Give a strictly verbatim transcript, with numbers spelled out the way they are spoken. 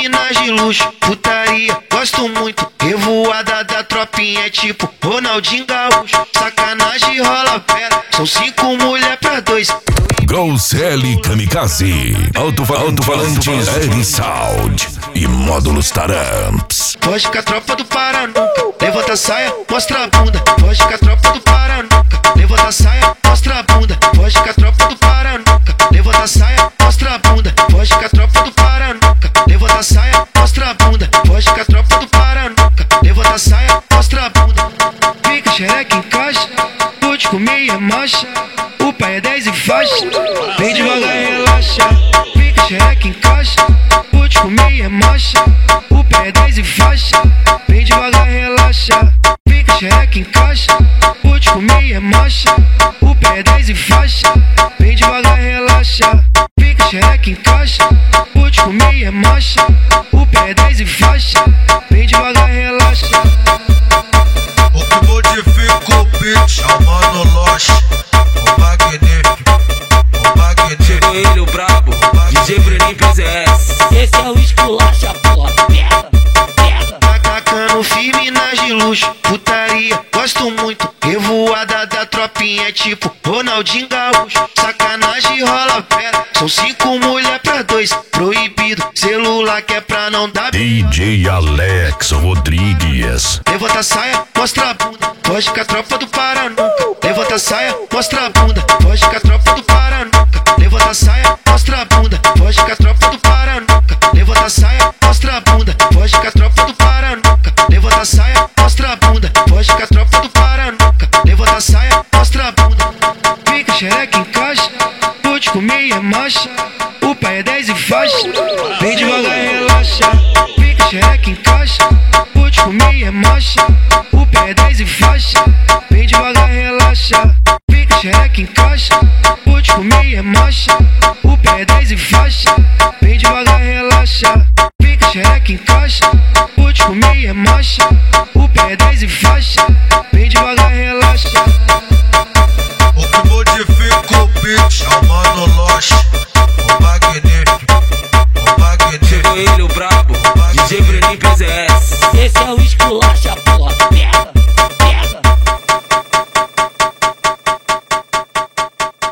minas de luxo, putaria, gosto muito. Revoada da tropinha é tipo Ronaldinho Gaúcho. Sacanagem rola fera, são cinco mulher pra dois. Grosselli Kamikaze, alto-falantes R-Sound e módulos Taramps. Foge com a tropa do Paranuca, levanta a saia, mostra a bunda. Foge com a tropa do Paranuca, levanta a saia, mostra a bunda. Foge com a tropa do Paranuca, levanta a saia, mostra a bunda. Foge com a tropa do Paranuca, levanta a saia, mostra a bunda. Foge com a tropa do Paranuca, levanta a saia, mostra a bunda. Fica xereca em caixa, vou te comer e é marcha. O pai é dez e faixa, vem devagar e relaxa. Fica xereca em caixa, vou te comer e é marcha. O pai é dez e faixa, vem devagar e relaxa. Fica xereca em caixa, vou te comer e é marcha. O pai é dez e faixa, vem devagar e relaxa. Fica xereca em caixa, vou te comer e é marcha. O pai é dez e faixa, vem devagar e relaxa. O que modifica o beat é o Mano Loche, o magnífico, o magnífico. Chegou ele, o brabo, D J Bruninho P Z S. Esse é o esculacha, porra, pega, pega. Tacando firme nas de luxo, putaria, gosto muito. Revoada da tropinha é tipo Ronaldinho Gaúcho. Sacanagem rola fera, são cinco mulher pra dois. Proibido, celular que é pra não dar. D J Alex Rodrigues. Levanta a saia, mostra a bunda. Foge com a tropa do Paranuca, levanta a saia, mostra a bunda. Foge com a tropa do Paranuca, levanta a saia, mostra a bunda. Foge com a tropa do Paranuca, levanta a saia, mostra a bunda. Foge com a tropa do Paranuca, levanta a saia, mostra a bunda. Foge com a tropa do Paranuca, levanta a saia, mostra a bunda. Fica xereca em caixa, vou te comer e é marcha. O pai é dez e faixa, vem devagar e relaxa. Fica xereca em caixa, vou te comer e é marcha. O pai é dez e faixa, vem devagar e relaxa. Fica xereca em caixa, vou te comer e é marcha. O pai é dez e faixa, vem devagar e relaxa. Fica xereca em caixa, vou te comer e é marcha. O pai é dez e faixa, vem devagar e relaxa. O que modifica o beat é o Mano Loche, o magnífico, o magnífico. Chegou ele, o brabo, D J Bruninho P Z S. Esse é o esculacha.